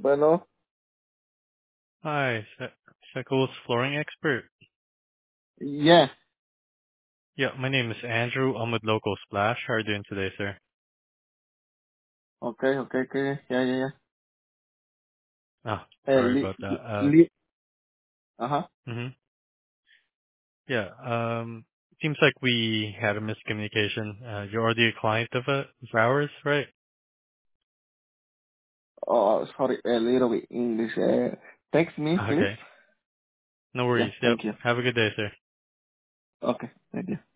Bueno, Hi, Seco's flooring expert. yeah. Yeah, my name is Andrew. I'm with Local Splash. How are you doing today, sir? Okay. Yeah. Oh, Eh, sorry about that. uh-huh. hmm Yeah, seems like we had a miscommunication. You're already a client of ours, right? Oh, sorry, a little bit English. Text me, please. Okay, no Yeah, worries. Yep. thank you. Have a good day, sir. Okay, thank you.